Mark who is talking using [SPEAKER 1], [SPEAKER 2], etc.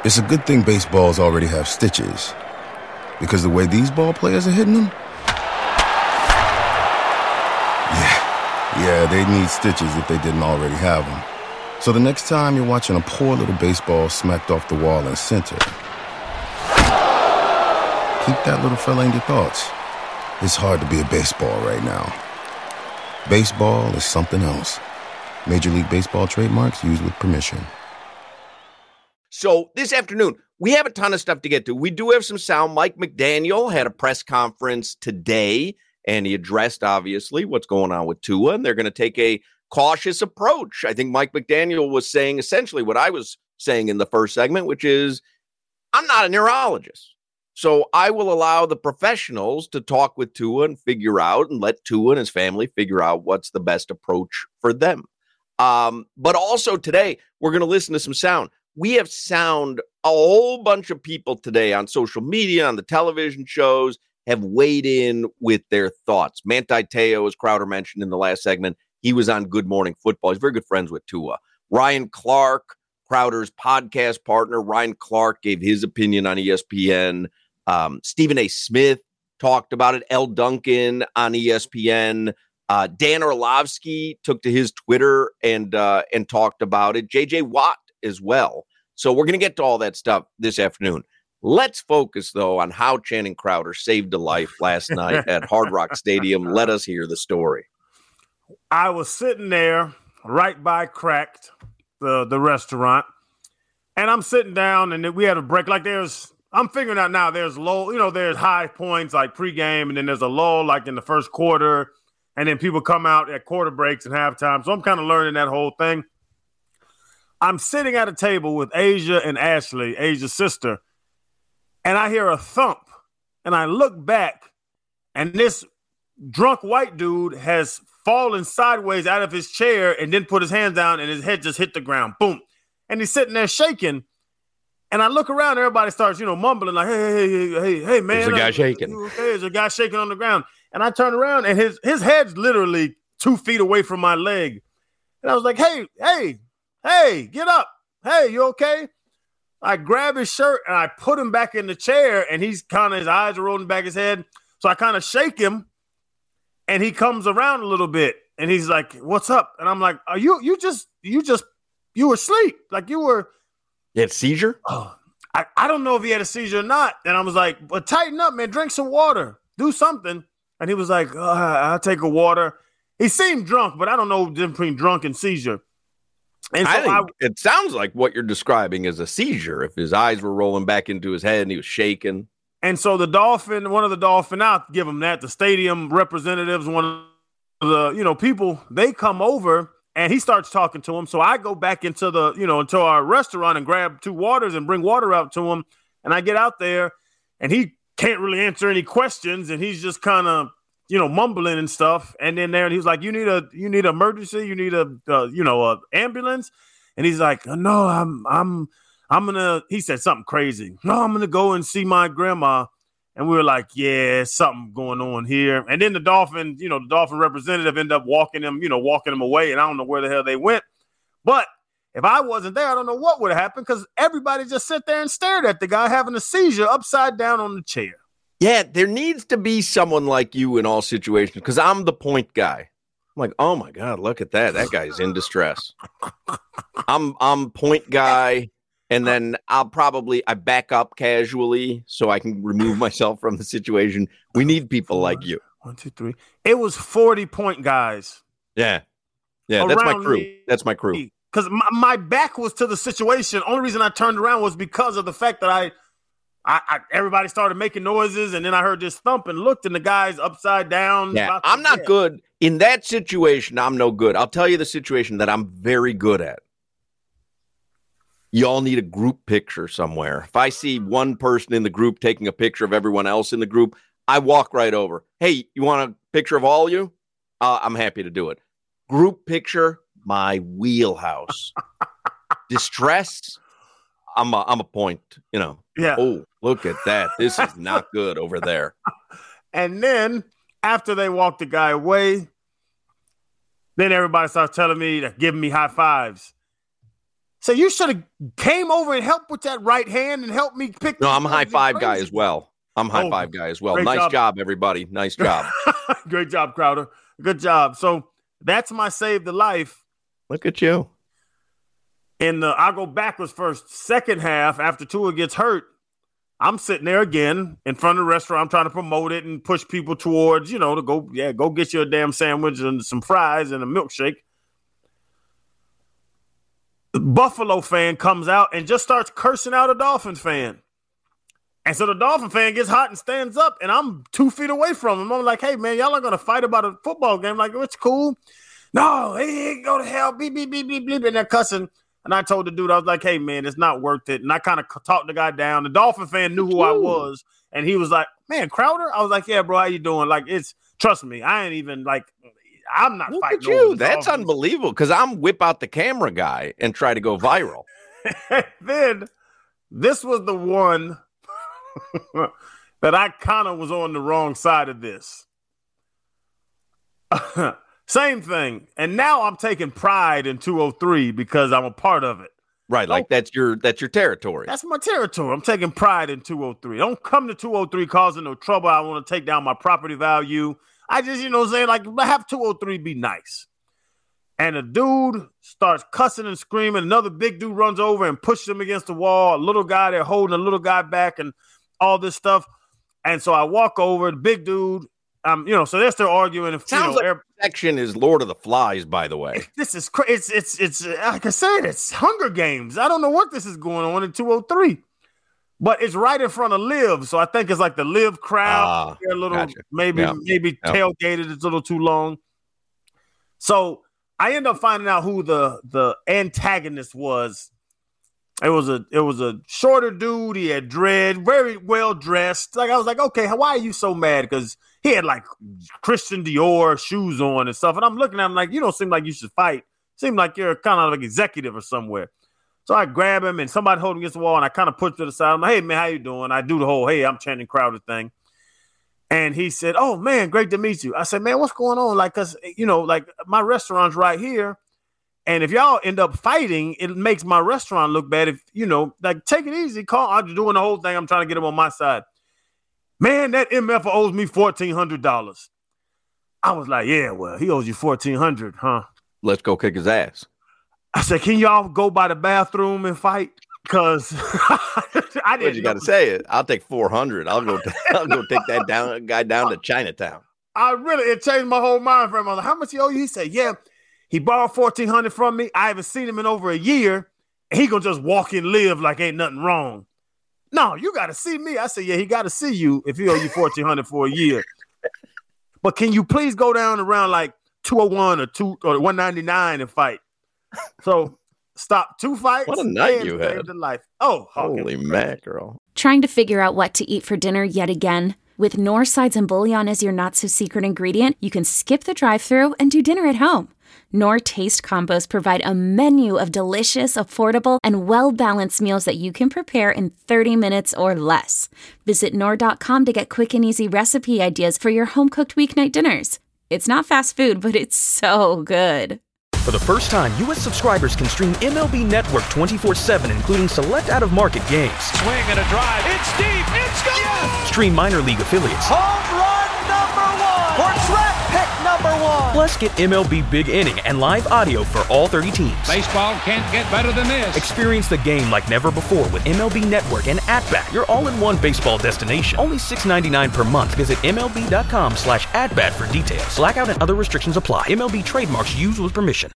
[SPEAKER 1] It's a good thing baseballs already have stitches, because the way these ball players are hitting them, yeah, they need stitches if they didn't already have them. So the next time you're watching a poor little baseball smacked off the wall in center, keep that little fella in your thoughts. It's hard to be a baseball right now. Baseball is something else. Major League Baseball trademarks used with permission.
[SPEAKER 2] So this afternoon, we have a ton of stuff to get to. We do have some sound. Mike McDaniel had a press conference today, and he addressed, obviously, what's going on with Tua, and they're going to take a cautious approach. I think Mike McDaniel was saying essentially what I was saying in the first segment, which is, I'm not a neurologist. So I will allow the professionals to talk with Tua and figure out and let Tua and his family figure out what's the best approach for them. But also today, we're going to listen to some sound. We have sound. A whole bunch of people today on social media, on the television shows, have weighed in with their thoughts. Manti Te'o, as Crowder mentioned in the last segment, he was on Good Morning Football. He's very good friends with Tua. Ryan Clark, Crowder's podcast partner, Ryan Clark gave his opinion on ESPN. Stephen A. Smith talked about it. L. Duncan on ESPN. Dan Orlovsky took to his Twitter and talked about it. J.J. Watt as well. So we're going to get to all that stuff this afternoon. Let's focus, though, on how Channing Crowder saved a life last night at Hard Rock Stadium. Let us hear the story.
[SPEAKER 3] I was sitting there right by Cracked, the restaurant, and I'm sitting down, and we had a break. I'm figuring out now there's low, there's high points like pregame, and then there's a low like in the first quarter, and then people come out at quarter breaks and halftime. So I'm kind of learning that whole thing. I'm sitting at a table with Asia and Ashley, Asia's sister, and I hear a thump, and I look back, and this drunk white dude has fallen sideways out of his chair and then put his hands down, and his head just hit the ground. Boom. And he's sitting there shaking. And I look around, everybody starts, mumbling like, hey, man.
[SPEAKER 2] There's a guy shaking.
[SPEAKER 3] Okay, there's a guy shaking on the ground. And I turn around, and his head's literally 2 feet away from my leg. And I was like, hey, get up. Hey, you okay? I grab his shirt, and I put him back in the chair, and his eyes are rolling back his head. So I kind of shake him, and he comes around a little bit, and he's like, what's up? And I'm like, you were asleep. Like you were.
[SPEAKER 2] You had a seizure?
[SPEAKER 3] Oh, I don't know if he had a seizure or not. And I was like, but tighten up, man. Drink some water. Do something. And he was like, I'll take a water. He seemed drunk, but I don't know the difference between drunk and seizure. And so
[SPEAKER 2] I think it sounds like what you're describing is a seizure. If his eyes were rolling back into his head and he was shaking.
[SPEAKER 3] And so one of the Dolphin, I'll give him that, the stadium representatives, one of the, people, they come over. And he starts talking to him. So I go back into into our restaurant and grab 2 waters and bring water out to him. And I get out there and he can't really answer any questions. And he's just kind of, mumbling and stuff. And then he was like, you need emergency. You need a ambulance. And he's like, no, I'm going to, he said something crazy. No, I'm going to go and see my grandma. And we were like, yeah, something going on here. And then the Dolphin representative ended up walking him away. And I don't know where the hell they went. But if I wasn't there, I don't know what would have happened because everybody just sat there and stared at the guy having a seizure upside down on the chair.
[SPEAKER 2] Yeah, there needs to be someone like you in all situations because I'm the point guy. I'm like, oh, my God, look at that. That guy's in distress. I'm point guy. And then I back up casually so I can remove myself from the situation. We need people like you.
[SPEAKER 3] 1, 2, 3. It was 40-point guys.
[SPEAKER 2] Yeah. Yeah, that's my crew. That's my crew.
[SPEAKER 3] Because my back was to the situation. Only reason I turned around was because of the fact that I everybody started making noises, and then I heard this thump and looked, and the guy's upside down.
[SPEAKER 2] Yeah, I'm not good. In that situation, I'm no good. I'll tell you the situation that I'm very good at. You all need a group picture somewhere. If I see one person in the group taking a picture of everyone else in the group, I walk right over. Hey, you want a picture of all of you? I'm happy to do it. Group picture, my wheelhouse. Distress, I'm a point, Yeah. Oh, look at that. This is not good over there.
[SPEAKER 3] And then after they walked the guy away, then everybody starts telling me, giving me high fives. So you should have came over and helped with that right hand and helped me pick.
[SPEAKER 2] No, I'm a high five guy as well. Nice job, everybody. Nice job.
[SPEAKER 3] Great job, Crowder. Good job. So that's my save the life.
[SPEAKER 2] Look at you.
[SPEAKER 3] And I'll go backwards first. Second half, after Tua gets hurt, I'm sitting there again in front of the restaurant. I'm trying to promote it and push people towards, to go get you a damn sandwich and some fries and a milkshake. The Buffalo fan comes out and just starts cursing out a Dolphins fan. And so the Dolphin fan gets hot and stands up, and I'm 2 feet away from him. I'm like, hey, man, y'all are going to fight about a football game. Like, it's cool. No, hey, go to hell. Beep, beep, beep, beep, beep. And they're cussing. And I told the dude, I was like, hey, man, it's not worth it. And I kind of talked the guy down. The Dolphin fan knew who I was. And he was like, man, Crowder? I was like, yeah, bro, how you doing? Like, trust me, I ain't even like, I'm not
[SPEAKER 2] Look
[SPEAKER 3] fighting.
[SPEAKER 2] At you. That's Dolphins. Unbelievable. Because I'm whip out the camera guy and try to go viral.
[SPEAKER 3] Then this was the one that I kind of was on the wrong side of this. Same thing. And now I'm taking pride in 203 because I'm a part of it.
[SPEAKER 2] Right. Like that's your territory.
[SPEAKER 3] That's my territory. I'm taking pride in 203. Don't come to 203 causing no trouble. I want to take down my property value. I just, saying, like, have 203 be nice. And a dude starts cussing and screaming. Another big dude runs over and pushes him against the wall. A little guy, they're holding a little guy back and all this stuff. And so I walk over, the big dude, so they're still arguing. And,
[SPEAKER 2] sounds like section is Lord of the Flies, by the way.
[SPEAKER 3] This is crazy. It's like I said, it's Hunger Games. I don't know what this is going on in 203. But it's right in front of Live, so I think it's like the Live crowd. They're a little, gotcha. maybe tailgated. It's a little too long. So I end up finding out who the antagonist was. It was a shorter dude. He had dread, very well dressed. Like I was like, okay, why are you so mad? Because he had like Christian Dior shoes on and stuff. And I'm looking at him like, you don't seem like you should fight. Seem like you're kind of like executive or somewhere. So I grab him and somebody hold him against the wall and I kind of push to the side. I'm like, hey, man, how you doing? I do the whole, hey, I'm chanting Crowder thing. And he said, oh, man, great to meet you. I said, man, what's going on? Like, because, like my restaurant's right here. And if y'all end up fighting, it makes my restaurant look bad. If, like, take it easy. I'm doing the whole thing. I'm trying to get him on my side. Man, that MF owes me $1,400. I was like, yeah, well, he owes you $1,400, huh?
[SPEAKER 2] Let's go kick his ass.
[SPEAKER 3] I said, can y'all go by the bathroom and fight? Because I didn't.
[SPEAKER 2] You got to say it. I'll take $400. I'll go take that guy down to Chinatown.
[SPEAKER 3] It changed my whole mind for him. I was like, how much he owe you? He said, yeah, he borrowed $1,400 from me. I haven't seen him in over a year. And he gonna just walk and live like ain't nothing wrong. No, you got to see me. I said, yeah, he got to see you if he owe you $1,400 for a year. But can you please go down around like 201 or 199 and fight? So stop 2 fights.
[SPEAKER 2] What a night you had.
[SPEAKER 3] The life. Oh,
[SPEAKER 2] holy mackerel.
[SPEAKER 4] Trying to figure out what to eat for dinner yet again? With Knorr sides and bouillon as your not-so-secret ingredient, you can skip the drive-thru and do dinner at home. Knorr Taste Combos provide a menu of delicious, affordable, and well-balanced meals that you can prepare in 30 minutes or less. Visit Knorr.com to get quick and easy recipe ideas for your home-cooked weeknight dinners. It's not fast food, but it's so good.
[SPEAKER 5] For the first time, U.S. subscribers can stream MLB Network 24/7, including select out-of-market games.
[SPEAKER 6] Swing and a drive. It's deep. It's gone. Yes!
[SPEAKER 5] Stream minor league affiliates.
[SPEAKER 6] Home run number 1. Or draft pick number 1.
[SPEAKER 5] Plus, get MLB Big Inning and live audio for all 30 teams.
[SPEAKER 6] Baseball can't get better than this.
[SPEAKER 5] Experience the game like never before with MLB Network and @Bat, your all-in-one baseball destination. Only $6.99 per month. Visit MLB.com/@Bat for details. Blackout and other restrictions apply. MLB trademarks used with permission.